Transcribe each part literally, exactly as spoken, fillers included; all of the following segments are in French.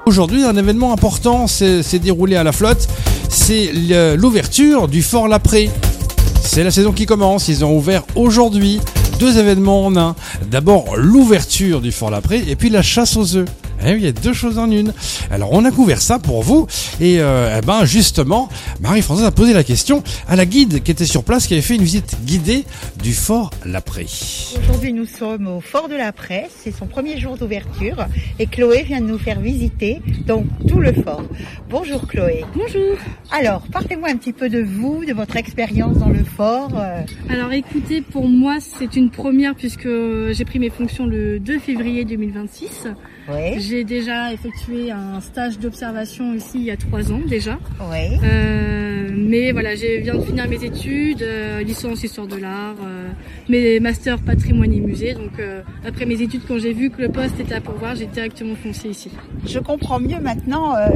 Aujourd'hui, un événement important s'est, s'est déroulé à la flotte. C'est le, l'ouverture du Fort Lapré. C'est la saison qui commence. Ils ont ouvert aujourd'hui deux événements en un. D'abord, l'ouverture du Fort Lapré et puis la chasse aux œufs. Eh oui, il y a deux choses en une. Alors, on a couvert ça pour vous. Et euh, eh ben, justement, Marie-Françoise a posé la question à la guide qui était sur place, qui avait fait une visite guidée du Fort Lapré. Aujourd'hui, nous sommes au Fort de Lapré. C'est son premier jour d'ouverture. Et Chloé vient de nous faire visiter donc tout le fort. Bonjour Chloé. Bonjour. Alors, parlez-moi un petit peu de vous, de votre expérience dans le fort. Alors écoutez, pour moi, c'est une première puisque j'ai pris mes fonctions le deux février deux mille vingt-six. Oui. J'ai déjà effectué un stage d'observation ici il y a trois ans déjà. Oui. Euh, mais voilà, je viens de finir mes études, euh, licence histoire de l'art, euh, mes masters patrimoine et musée. Donc euh, après mes études, quand j'ai vu que le poste était à pourvoir, j'ai directement foncé ici. Je comprends mieux maintenant euh,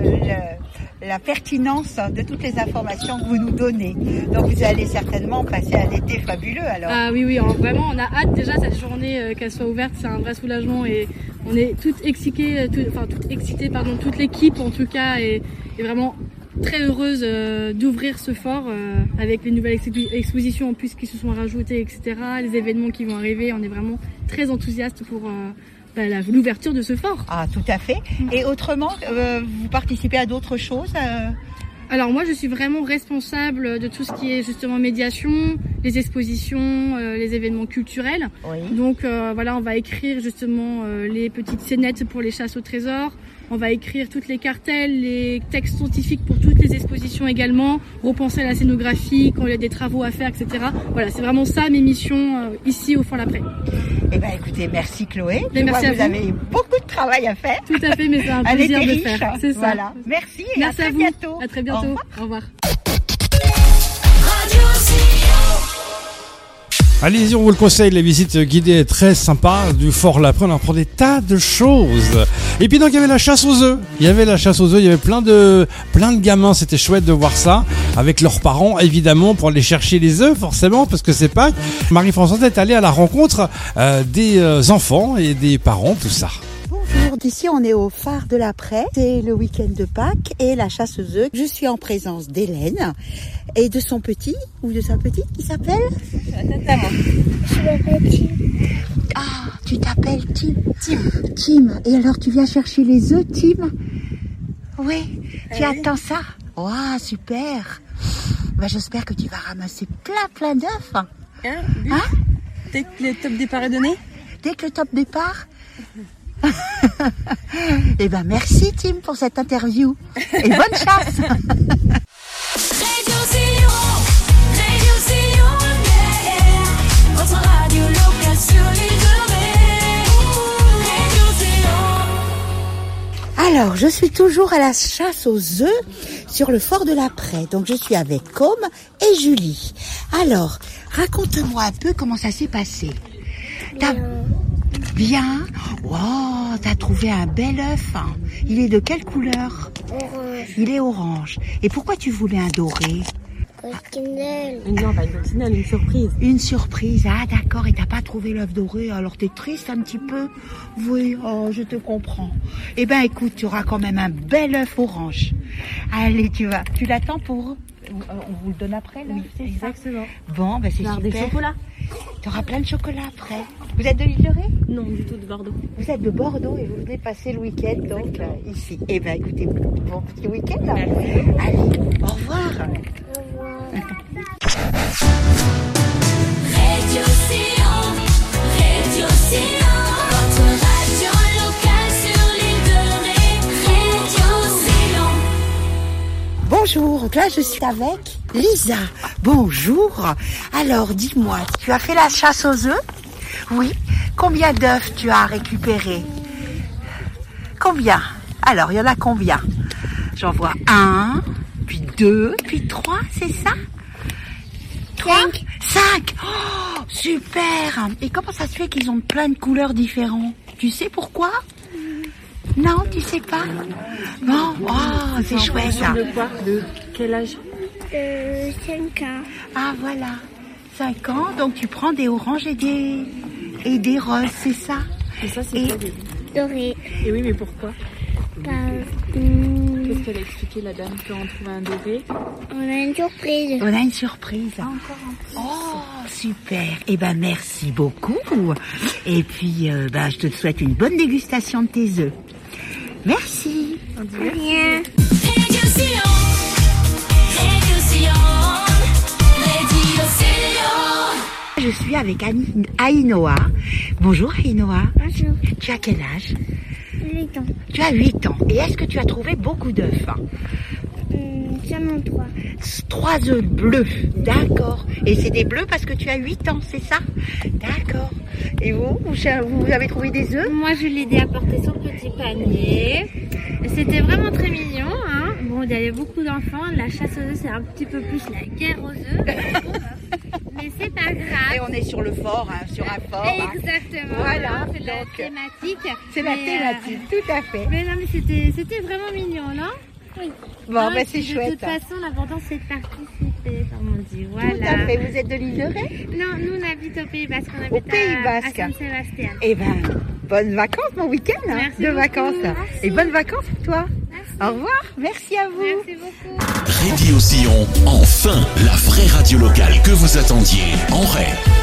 le, la pertinence de toutes les informations que vous nous donnez. Donc vous allez certainement passer un été fabuleux alors. Ah oui, oui, alors, vraiment, on a hâte déjà cette journée euh, qu'elle soit ouverte, c'est un vrai soulagement et on est toutes excitées, tout, enfin toutes excitées, pardon, toute l'équipe en tout cas est, est vraiment très heureuse euh, d'ouvrir ce fort euh, avec les nouvelles ex- expositions en plus qui se sont rajoutées, et cetera. Les événements qui vont arriver, on est vraiment très enthousiastes pour euh, bah, la, l'ouverture de ce fort. Ah, tout à fait. Et autrement, euh, vous participez à d'autres choses euh... Alors moi, je suis vraiment responsable de tout ce qui est justement médiation, les expositions, euh, les événements culturels. Oui. Donc euh, voilà, on va écrire justement euh, les petites scénettes pour les chasses au trésor. On va écrire toutes les cartels, les textes scientifiques pour toutes les expositions également, repenser la scénographie quand il y a des travaux à faire, et cetera. Voilà, c'est vraiment ça mes missions euh, ici au Fort Lapré. Eh ben, écoutez, merci Chloé. Mais merci à vous. vous. avez beaucoup de travail à faire. Tout à fait, mais c'est un plaisir de le faire. C'est ça. Voilà. Merci et merci à très à vous. bientôt. À très bientôt. Au revoir. Au revoir. Allez-y, on vous le conseille, les visites guidées très sympas du Fort Lapré, on apprend des tas de choses. Et puis donc il y avait la chasse aux œufs. Il y avait la chasse aux œufs, il y avait plein de plein de gamins, c'était chouette de voir ça avec leurs parents évidemment pour aller chercher les œufs forcément parce que c'est Pâques. Marie-Françoise est allée à la rencontre euh, des euh, enfants et des parents, tout ça. Bonjour, d'ici on est au phare de Lapré, c'est le week-end de Pâques et la chasse aux œufs. Je suis en présence d'Hélène et de son petit ou de sa petite qui s'appelle Je m'appelle Tim. Ah, tu t'appelles Tim. Tim. Tim. Et alors tu viens chercher les œufs, Tim? Oui. Tu attends ça? Waouh, super. Bah, j'espère que tu vas ramasser plein plein d'œufs. Hein, hein? Dès que le top départ est donné? Dès que le top départ. Eh ben merci Tim pour cette interview et bonne chasse. Alors, je suis toujours à la chasse aux œufs sur le Fort de Lapré. Donc, je suis avec Com et Julie. Alors, raconte-moi un peu comment ça s'est passé. T'as... Bien. Wow, t'as trouvé un bel œuf. Il est de quelle couleur? Orange. Il est orange. Et pourquoi tu voulais un doré? Coccinelle. Non, pas une coccinelle, une surprise. Une surprise. Ah, d'accord. Et t'as pas trouvé l'œuf doré. Alors, t'es triste un petit peu? Oui, oh, je te comprends. Eh ben, écoute, tu auras quand même un bel œuf orange. Allez, tu vas. Tu l'attends pour... On vous le donne après, là? Oui, c'est exactement. Ça bon, ben c'est Genre super. des chocolats. Tu auras plein de chocolat après. Vous êtes de l'île de Ré? Non, du tout, de Bordeaux. Vous êtes de Bordeaux et vous venez passer le week-end donc euh, ici. Eh bien, écoutez, bon petit week-end. Allez, au revoir. Au revoir. Radio Sion, Radio Sion, votre radio locale sur l'île de Ré, Radio Sion. Bonjour, donc là je suis avec Lisa. Bonjour. Alors dis-moi, tu as fait la chasse aux œufs? Oui. Combien d'œufs tu as récupéré? Combien? Alors, il y en a combien? J'en vois un, puis deux, puis trois, c'est ça? Cinq. Cinq. Oh, super. Et comment ça se fait qu'ils ont plein de couleurs différentes? Tu sais pourquoi? Non, tu sais pas? Bon, oh, c'est chouette ça. De quoi? De quel âge? Euh, cinq ans. Ah, voilà. Cinq ans, donc tu prends des oranges et des, et des roses, c'est ça? Et ça, c'est Et- quoi des... Doré. Et oui, mais pourquoi? Par Hum, Qu'est-ce qu'elle a expliqué, la dame, quand on trouve un doré? on a une surprise. On a une surprise. Encore un. Oh, super. Eh ben, merci beaucoup. Et puis, euh, ben, je te souhaite une bonne dégustation de tes œufs. Merci. Rien. Radio Sion, Radio Sion, Radio Sion. Je suis avec Ani- Aïnoa. Bonjour Aïnoa. Bonjour. Tu as quel âge? huit ans. Tu as huit ans. Et est-ce que tu as trouvé beaucoup d'œufs? Hum, seulement trois. Trois œufs bleus. D'accord. Et c'est des bleus parce que tu as huit ans, c'est ça? D'accord. Et vous, vous, cher- vous avez trouvé des œufs? Moi, je l'ai aidé à porter son petit panier. C'était vraiment très mignon. Hein. Bon, il y avait beaucoup d'enfants. La chasse aux œufs, c'est un petit peu plus la guerre aux œufs. Mais c'est pas Et grave. on est sur le fort, hein, sur un fort. hein. Exactement. Voilà, hein, c'est la donc, thématique. C'est la Mais, thématique, tout à fait. euh, mais non, mais c'était, c'était vraiment mignon, non? Bon, Hein, ben c'est De chouette. toute façon, l'important, c'est de participer, comme on dit. Tout à Voilà. fait. Vous êtes de l'île de Ré? Non, nous, on habite au Pays Basque. On Au habite Pays à, Basque. à Saint-Sébastien. Eh ben, bonnes vacances, bon week-end hein, Merci de beaucoup. vacances. Merci. Et bonnes vacances pour toi. Merci. Au revoir. Merci à vous. Merci beaucoup. Radio Sion, enfin, la vraie radio locale que vous attendiez en rêve.